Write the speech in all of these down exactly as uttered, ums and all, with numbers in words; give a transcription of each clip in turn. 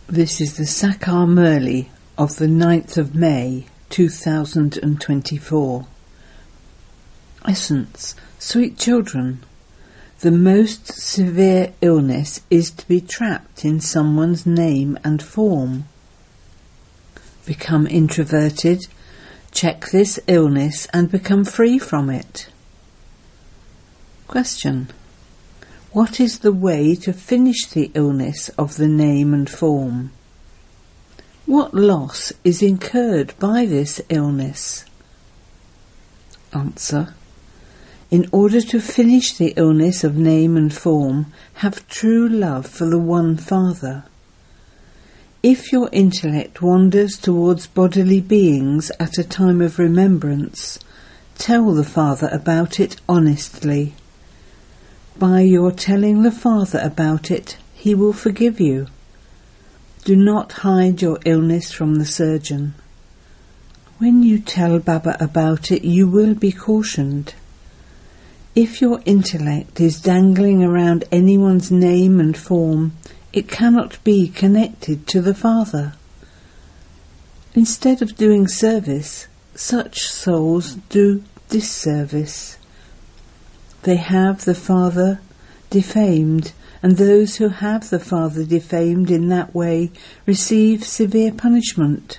This is the Sakar Murli of the ninth of May two thousand twenty-four. Essence. Sweet children, the most severe illness is to be trapped in someone's name and form. Become introverted, check this illness and become free from it. Question. What is the way to finish the illness of the name and form? What loss is incurred by this illness? Answer. In order to finish the illness of name and form, have true love for the one Father. If your intellect wanders towards bodily beings at a time of remembrance, tell the Father about it honestly. By your telling the Father about it, he will forgive you. Do not hide your illness from the surgeon. When you tell Baba about it, you will be cautioned. If your intellect is dangling around anyone's name and form, it cannot be connected to the Father. Instead of doing service, such souls do disservice. They have the Father defamed, and those who have the Father defamed in that way receive severe punishment.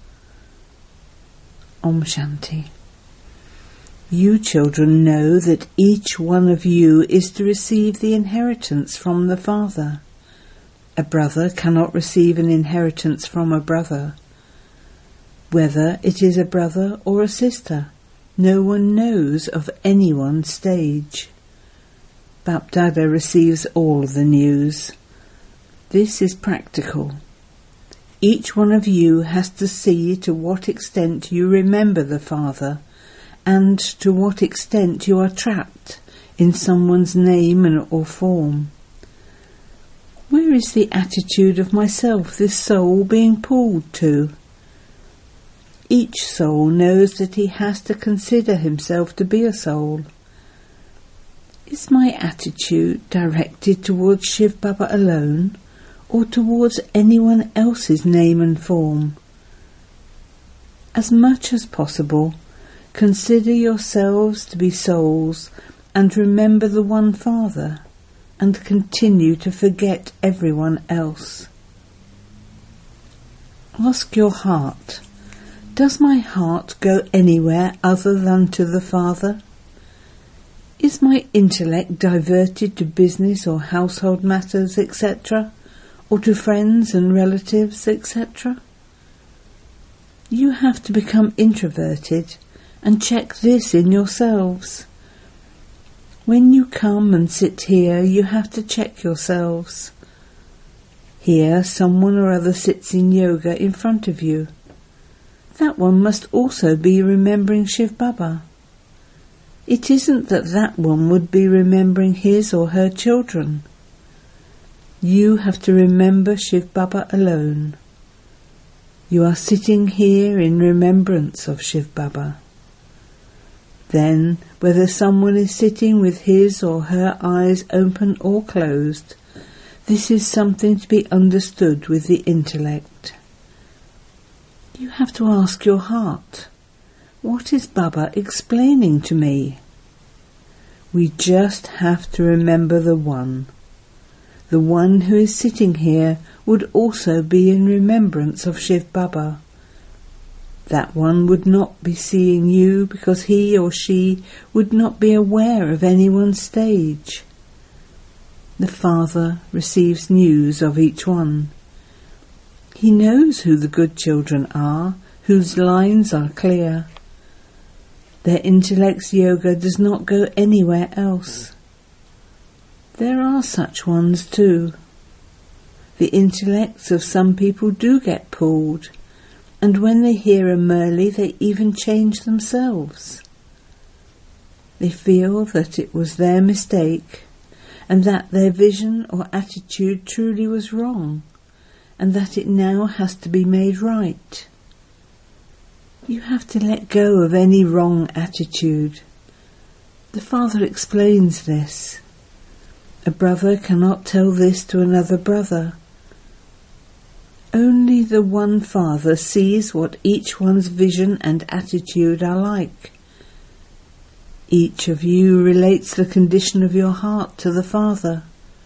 Om Shanti. You children know that each one of you is to receive the inheritance from the Father. A brother cannot receive an inheritance from a brother. Whether it is a brother or a sister, no one knows of anyone's stage. Bapdada receives all the news. This is practical. Each one of you has to see to what extent you remember the Father and to what extent you are trapped in someone's name and or form. Where is the attitude of myself, this soul, being pulled to? Each soul knows that he has to consider himself to be a soul. Is my attitude directed towards Shiv Baba alone, or towards anyone else's name and form? As much as possible, consider yourselves to be souls and remember the one Father, and continue to forget everyone else. Ask your heart. Does my heart go anywhere other than to the Father? Is my intellect diverted to business or household matters, et cetera, or to friends and relatives, et cetera? You have to become introverted and check this in yourselves. When you come and sit here, you have to check yourselves. Here, someone or other sits in yoga in front of you. That one must also be remembering Shiv Baba. It isn't that that one would be remembering his or her children. You have to remember Shiv Baba alone. You are sitting here in remembrance of Shiv Baba. Then, whether someone is sitting with his or her eyes open or closed, this is something to be understood with the intellect. You have to ask your heart, what is Baba explaining to me? We just have to remember the one. The one who is sitting here would also be in remembrance of Shiv Baba. That one would not be seeing you because he or she would not be aware of anyone's stage. The Father receives news of each one. He knows who the good children are, whose lines are clear. Their intellect's yoga does not go anywhere else. There are such ones too. The intellects of some people do get pulled, and when they hear a Murli, they even change themselves. They feel that it was their mistake, and that their vision or attitude truly was wrong, and that it now has to be made right. You have to let go of any wrong attitude. The Father explains this. A brother cannot tell this to another brother. Only the one Father sees what each one's vision and attitude are like. Each of you relates the condition of your heart to the Father.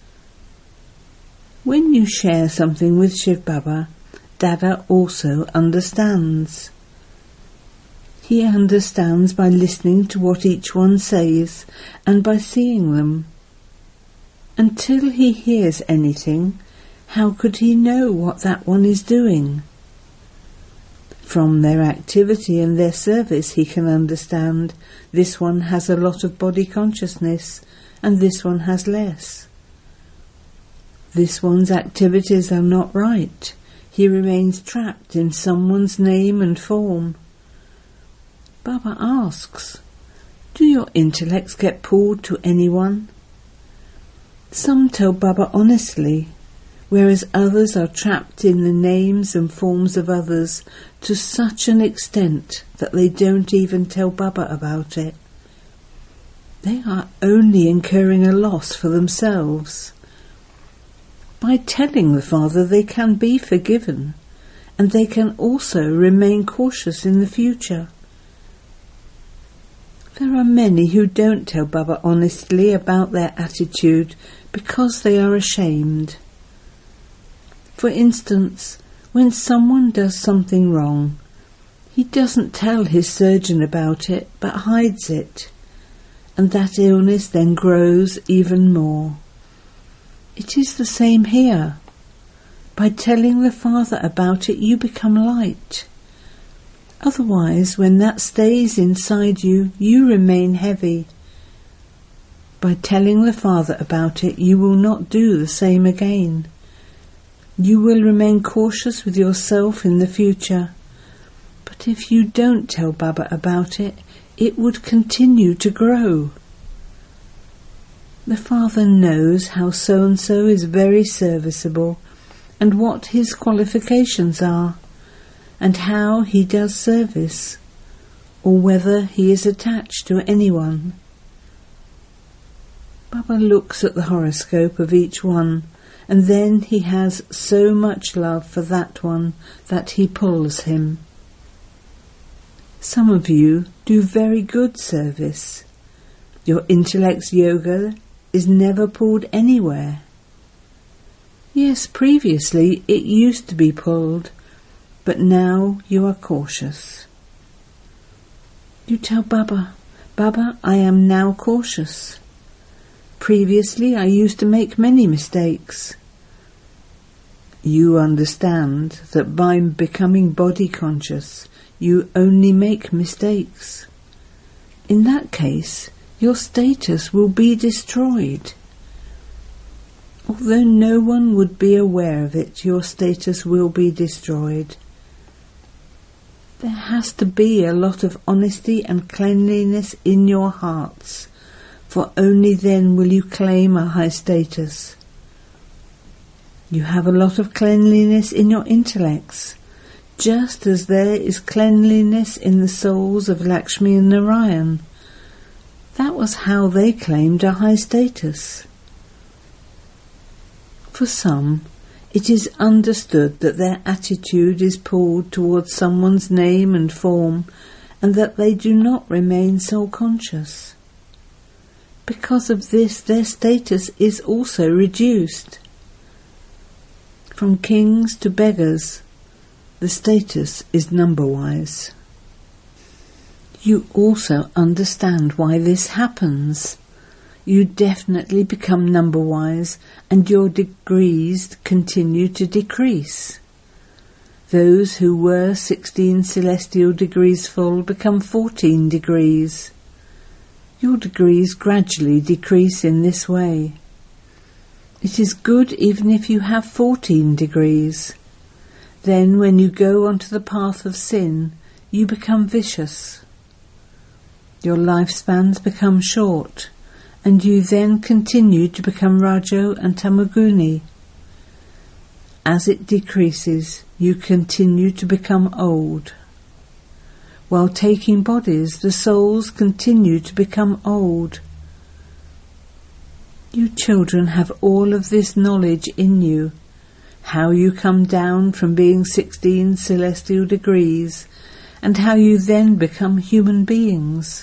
When you share something with Shiv Baba, Dada also understands. He understands by listening to what each one says and by seeing them. Until he hears anything, how could he know what that one is doing? From their activity and their service he can understand this one has a lot of body consciousness and this one has less. This one's activities are not right. He remains trapped in someone's name and form. Baba asks, do your intellects get pulled to anyone? Some tell Baba honestly, whereas others are trapped in the names and forms of others to such an extent that they don't even tell Baba about it. They are only incurring a loss for themselves. By telling the Father they can be forgiven, and they can also remain cautious in the future. There are many who don't tell Baba honestly about their attitude because they are ashamed. For instance, when someone does something wrong, he doesn't tell his surgeon about it but hides it, and that illness then grows even more. It is the same here. By telling the Father about it, you become light. Otherwise, when that stays inside you, you remain heavy. By telling the Father about it, you will not do the same again. You will remain cautious with yourself in the future. But if you don't tell Baba about it, it would continue to grow. The Father knows how so-and-so is very serviceable and what his qualifications are and how he does service, or whether he is attached to anyone. Baba looks at the horoscope of each one, and then he has so much love for that one that he pulls him. Some of you do very good service. Your intellect's yoga is never pulled anywhere. Yes, previously it used to be pulled, but now you are cautious. You tell Baba, Baba, I am now cautious. Previously I used to make many mistakes. You understand that by becoming body conscious, you only make mistakes. In that case, your status will be destroyed. Although no one would be aware of it, your status will be destroyed. There has to be a lot of honesty and cleanliness in your hearts, for only then will you claim a high status. You have a lot of cleanliness in your intellects, just as there is cleanliness in the souls of Lakshmi and Narayan. That was how they claimed a high status. For some, it is understood that their attitude is pulled towards someone's name and form, and that they do not remain soul-conscious. Because of this, their status is also reduced. From kings to beggars, the status is number-wise. You also understand why this happens. You definitely become number-wise, and your degrees continue to decrease. Those who were sixteen celestial degrees full become fourteen degrees. Your degrees gradually decrease in this way. It is good even if you have fourteen degrees. Then when you go onto the path of sin, you become vicious. Your lifespans become short, and you then continue to become Rajo and Tamaguni. As it decreases, you continue to become old. While taking bodies, the souls continue to become old. You children have all of this knowledge in you. how you come down from being sixteen celestial degrees, and how you then become human beings.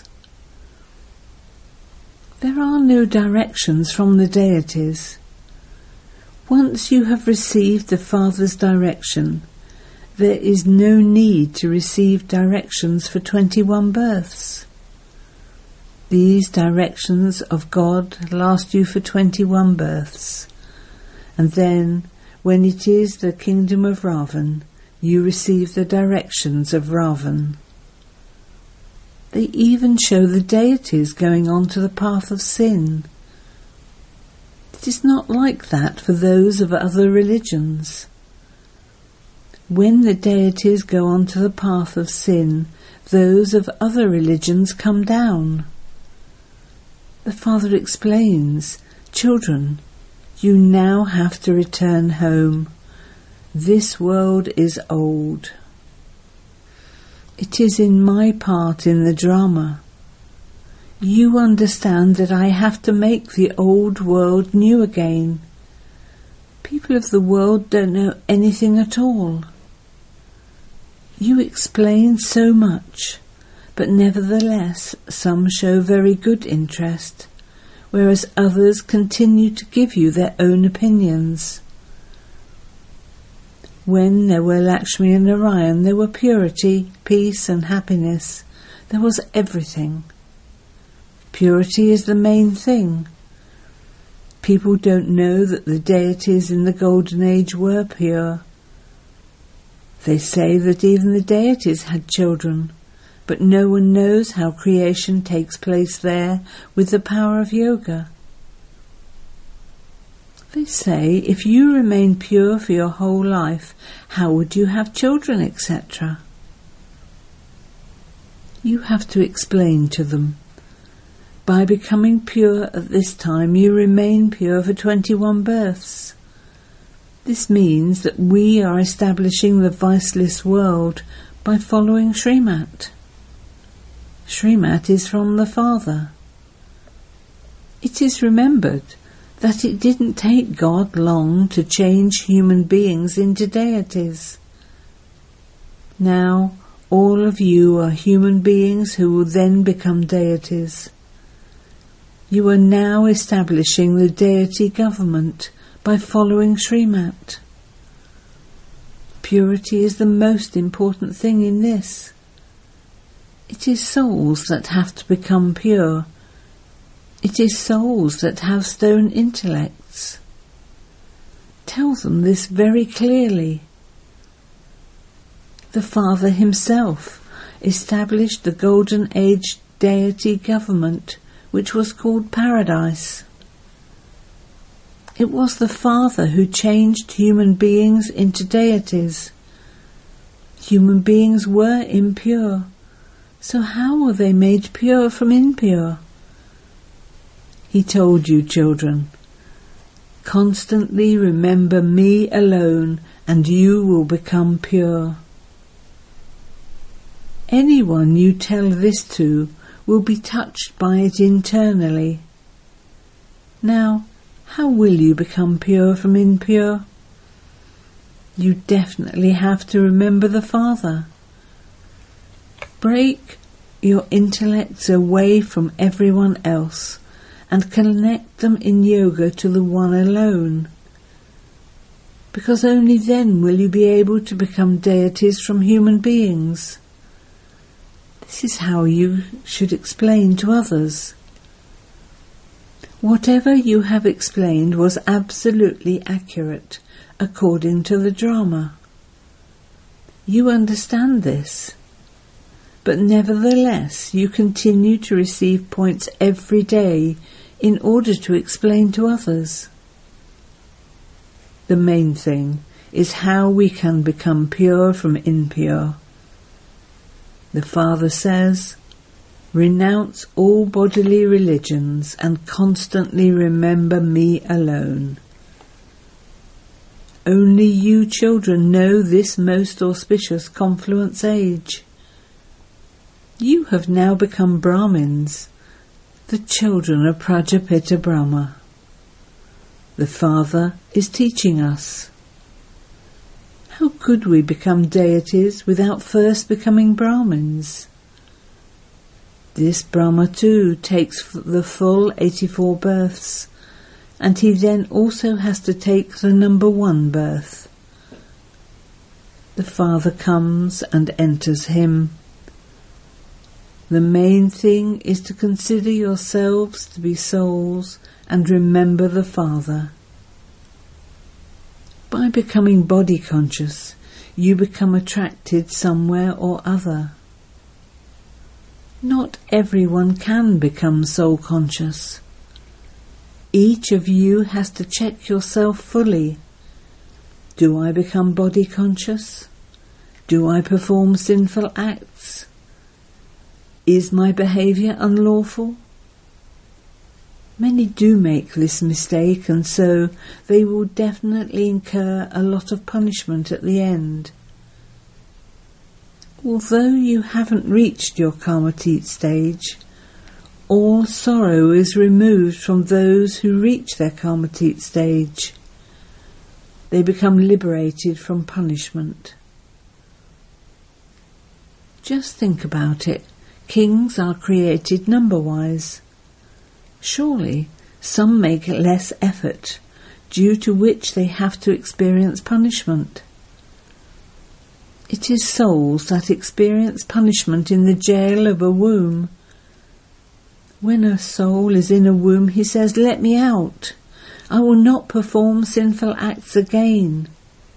There are no directions from the deities. Once you have received the Father's direction, there is no need to receive directions for twenty-one births. These directions of God last you for twenty-one births, and then, when it is the kingdom of Ravan, you receive the directions of Ravan. They even show the deities going on to the path of sin. It is not like that for those of other religions. When the deities go on to the path of sin, those of other religions come down. The Father explains, "Children, you now have to return home. This world is old. It is in my part in the drama. You understand that I have to make the old world new again. People of the world don't know anything at all. You explain so much, but nevertheless some show very good interest, whereas others continue to give you their own opinions. When there were Lakshmi and Narayan, there were purity, peace and happiness. There was everything. Purity is the main thing. People don't know that the deities in the Golden Age were pure. They say that even the deities had children, but no one knows how creation takes place there with the power of yoga. They say, if you remain pure for your whole life, how would you have children, et cetera? You have to explain to them. By becoming pure at this time, you remain pure for twenty-one births. This means that we are establishing the viceless world by following Srimat. Srimat is from the Father. It is remembered that it didn't take God long to change human beings into deities. Now, all of you are human beings who will then become deities. You are now establishing the deity government by following Srimat. Purity is the most important thing in this. It is souls that have to become pure. It is souls that have stone intellects. Tell them this very clearly. The Father himself established the Golden Age deity government, which was called Paradise. It was the Father who changed human beings into deities. Human beings were impure, so how were they made pure from impure? He told you, children, constantly remember me alone and you will become pure. Anyone you tell this to will be touched by it internally. Now, how will you become pure from impure? You definitely have to remember the Father. Break your intellects away from everyone else and connect them in yoga to the One alone, because only then will you be able to become deities from human beings. This is how you should explain to others. Whatever you have explained was absolutely accurate, according to the drama. You understand this, but nevertheless you continue to receive points every day in order to explain to others. The main thing is how we can become pure from impure. The Father says, renounce all bodily religions and constantly remember me alone. Only you children know this most auspicious confluence age. You have now become Brahmins, the children of Prajapita Brahma. The Father is teaching us. How could we become deities without first becoming Brahmins? This Brahma too takes the full eighty-four births, and he then also has to take the number one birth. The Father comes and enters him. The main thing is to consider yourselves to be souls and remember the Father. By becoming body conscious, you become attracted somewhere or other. Not everyone can become soul conscious. Each of you has to check yourself fully. Do I become body conscious? Do I perform sinful acts? Is my behaviour unlawful? Many do make this mistake, and so they will definitely incur a lot of punishment at the end. Although you haven't reached your Karmatit stage, all sorrow is removed from those who reach their Karmatit stage. They become liberated from punishment. Just think about it. Kings are created number-wise. Surely some make less effort, due to which they have to experience punishment. It is souls that experience punishment in the jail of a womb. When a soul is in a womb, he says, "Let me out. I will not perform sinful acts again."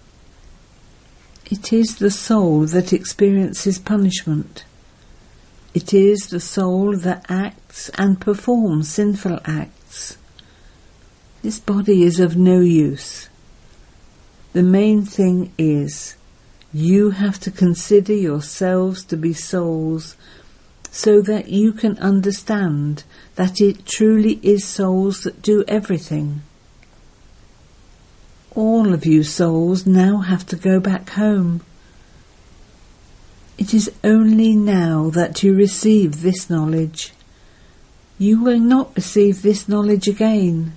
It is the soul that experiences punishment. It is the soul that acts and performs sinful acts. This body is of no use. The main thing is, you have to consider yourselves to be souls so that you can understand that it truly is souls that do everything. All of you souls now have to go back home. It is only now that you receive this knowledge. You will not receive this knowledge again.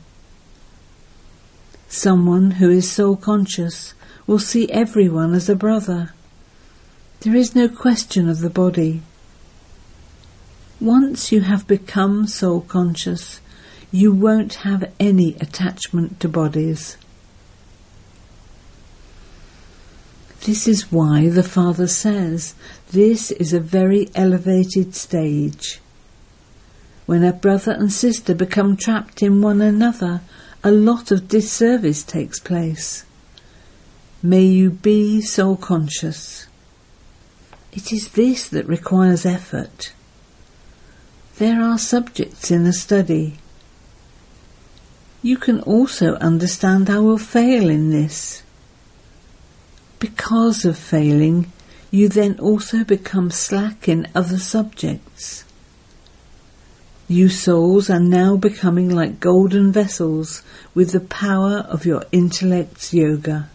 Someone who is soul conscious will see everyone as a brother. There is no question of the body. Once you have become soul conscious, you won't have any attachment to bodies. This is why the Father says this is a very elevated stage. When a brother and sister become trapped in one another, a lot of disservice takes place. May you be soul conscious. It is this that requires effort. There are subjects in the study. You can also understand I will fail in this. Because of failing, you then also become slack in other subjects. You souls are now becoming like golden vessels with the power of your intellect's yoga.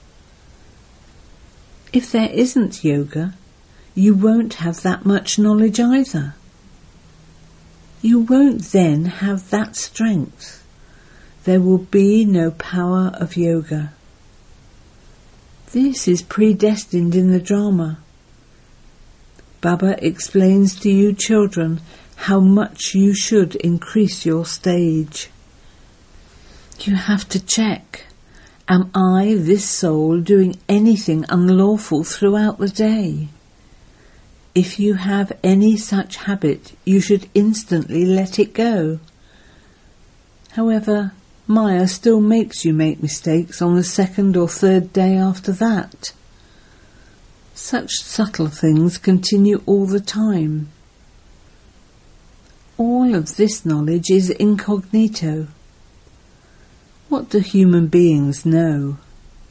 If there isn't yoga, you won't have that much knowledge either. You won't then have that strength. There will be no power of yoga. This is predestined in the drama. Baba explains to you children how much you should increase your stage. You have to check, am I, this soul, doing anything unlawful throughout the day? If you have any such habit, you should instantly let it go. However, Maya still makes you make mistakes on the second or third day after that. Such subtle things continue all the time. All of this knowledge is incognito. What do human beings know?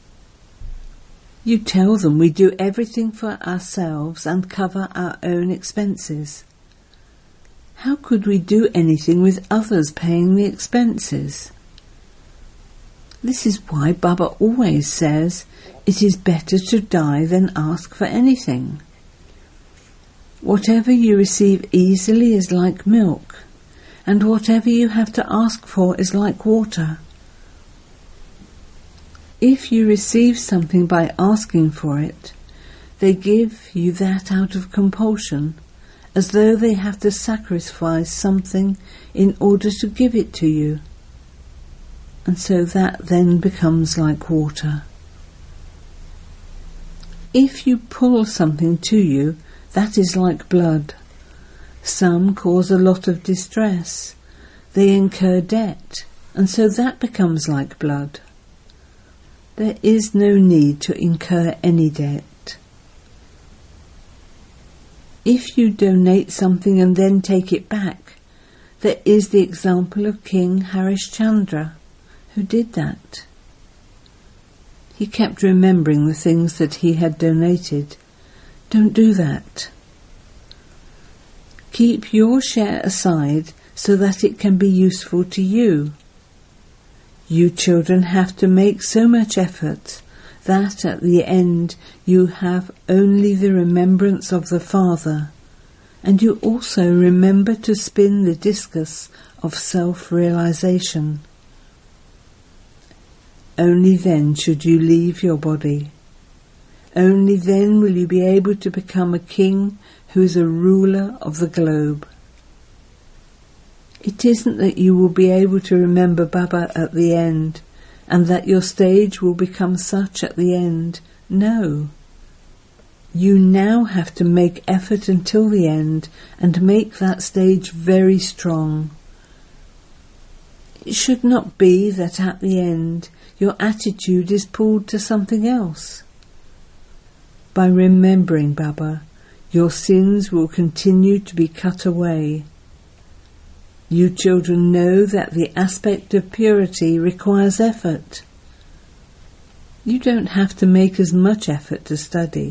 You tell them we do everything for ourselves and cover our own expenses. How could we do anything with others paying the expenses? This is why Baba always says it is better to die than ask for anything. Whatever you receive easily is like milk, and whatever you have to ask for is like water. If you receive something by asking for it, they give you that out of compulsion, as though they have to sacrifice something in order to give it to you. And so that then becomes like water. If you pull something to you, that is like blood. Some cause a lot of distress. They incur debt, and so that becomes like blood. There is no need to incur any debt. If you donate something and then take it back, there is the example of King Harishchandra, who did that. He kept remembering the things that he had donated. Don't do that. Keep your share aside so that it can be useful to you. You children have to make so much effort that at the end you have only the remembrance of the Father, and you also remember to spin the discus of self-realization. Only then should you leave your body. Only then will you be able to become a king who is a ruler of the globe. It isn't that you will be able to remember Baba at the end, and that your stage will become such at the end. No. You now have to make effort until the end and make that stage very strong. It should not be that at the end your attitude is pulled to something else. By remembering Baba, your sins will continue to be cut away. You children know that the aspect of purity requires effort. You don't have to make as much effort to study.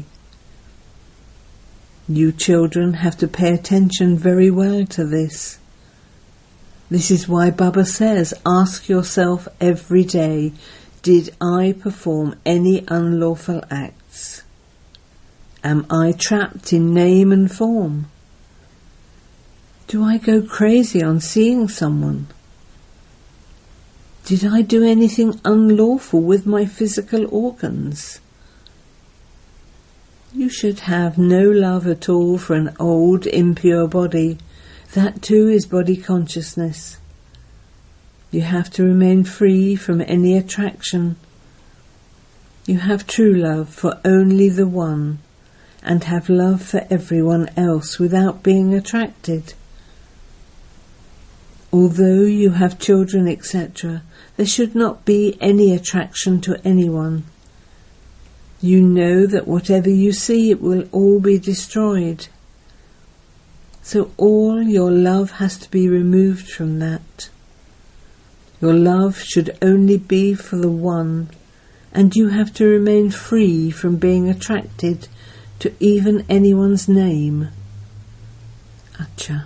You children have to pay attention very well to this. This is why Baba says, ask yourself every day, did I perform any unlawful acts? Am I trapped in name and form? Do I go crazy on seeing someone? Did I do anything unlawful with my physical organs? You should have no love at all for an old, impure body. That too is body consciousness. You have to remain free from any attraction. You have true love for only the one, and have love for everyone else without being attracted. Although you have children, et cetera, there should not be any attraction to anyone. You know that whatever you see, it will all be destroyed. So all your love has to be removed from that. Your love should only be for the one, and you have to remain free from being attracted to even anyone's name. Acha.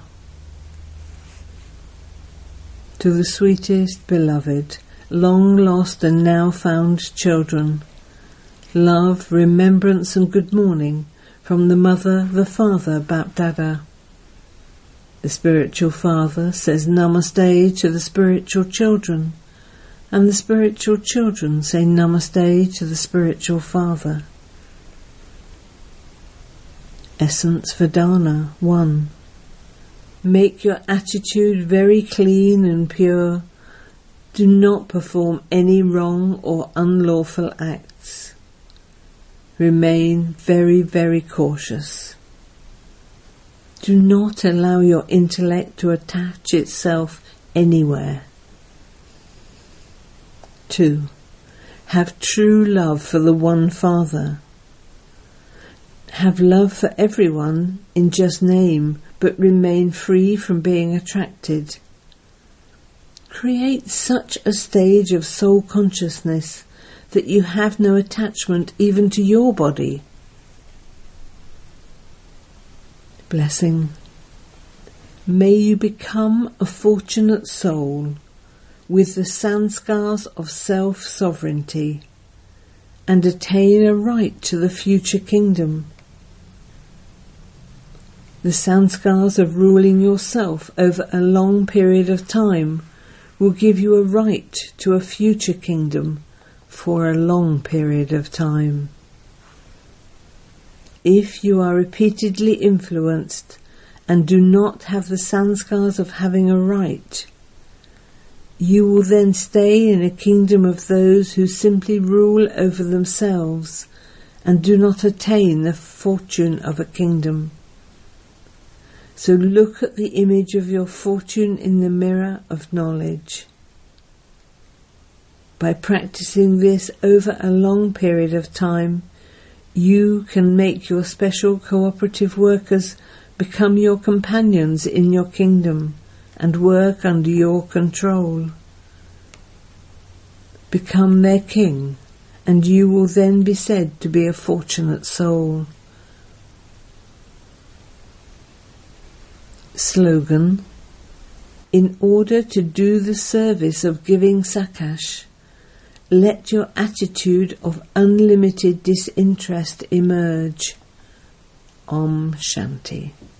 To the sweetest beloved, long lost and now found children, love, remembrance and good morning from the Mother, the Father, Bap Dada. The spiritual father says Namaste to the spiritual children, and the spiritual children say Namaste to the spiritual father. Essence Vedana one. Make your attitude very clean and pure. Do not perform any wrong or unlawful acts. Remain very, very cautious. Do not allow your intellect to attach itself anywhere. two. Have true love for the one Father. Have love for everyone in just name, but remain free from being attracted. Create such a stage of soul consciousness that you have no attachment even to your body. Blessing. May you become a fortunate soul with the sanskars of self-sovereignty and attain a right to the future kingdom. The sanskars of ruling yourself over a long period of time will give you a right to a future kingdom for a long period of time. If you are repeatedly influenced and do not have the sanskars of having a right, you will then stay in a kingdom of those who simply rule over themselves and do not attain the fortune of a kingdom. So look at the image of your fortune in the mirror of knowledge. By practicing this over a long period of time, you can make your special cooperative workers become your companions in your kingdom and work under your control. Become their king, and you will then be said to be a fortunate soul. Slogan: in order to do the service of giving Sakash, let your attitude of unlimited disinterest emerge. Om Shanti.